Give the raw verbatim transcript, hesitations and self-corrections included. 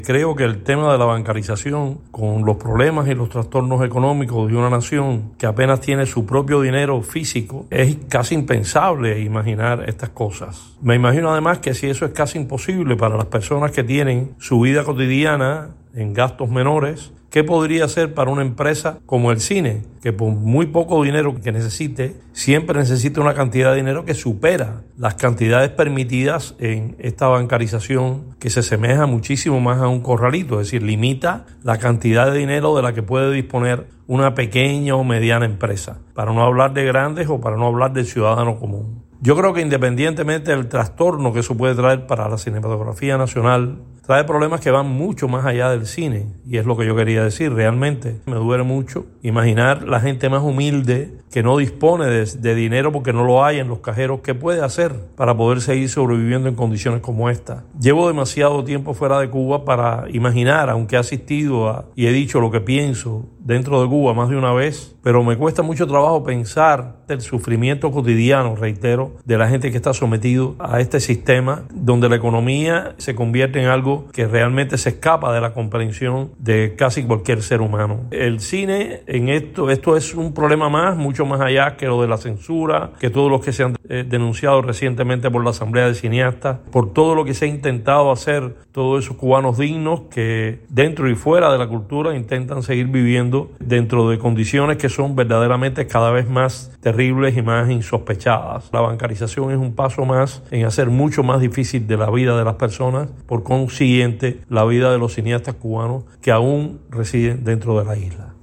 Creo que el tema de la bancarización, con los problemas y los trastornos económicos de una nación que apenas tiene su propio dinero físico, es casi impensable imaginar estas cosas. Me imagino además que si eso es casi imposible para las personas que tienen su vida cotidiana en gastos menores, ¿qué podría hacer para una empresa como el cine, que por muy poco dinero que necesite, siempre necesita una cantidad de dinero que supera las cantidades permitidas en esta bancarización, que se asemeja muchísimo más a un corralito, es decir, limita la cantidad de dinero de la que puede disponer una pequeña o mediana empresa, para no hablar de grandes o para no hablar del ciudadano común? Yo creo que independientemente del trastorno que eso puede traer para la cinematografía nacional, trae problemas que van mucho más allá del cine, y es lo que yo quería decir. Realmente me duele mucho imaginar la gente más humilde que no dispone de, de dinero porque no lo hay en los cajeros, ¿qué puede hacer para poder seguir sobreviviendo en condiciones como esta? Llevo demasiado tiempo fuera de Cuba para imaginar, aunque he asistido a, y he dicho lo que pienso dentro de Cuba más de una vez, pero me cuesta mucho trabajo pensar el sufrimiento cotidiano, reitero, de la gente que está sometido a este sistema donde la economía se convierte en algo que realmente se escapa de la comprensión de casi cualquier ser humano. El cine en esto, esto es un problema más, mucho más allá que lo de la censura, que todos los que se han eh, denunciado recientemente por la Asamblea de Cineastas, por todo lo que se ha intentado hacer, todos esos cubanos dignos que dentro y fuera de la cultura intentan seguir viviendo dentro de condiciones que son verdaderamente cada vez más terribles y más insospechadas. La bancarización es un paso más en hacer mucho más difícil de la vida de las personas, por consiguiente la vida de los cineastas cubanos que aún residen dentro de la isla.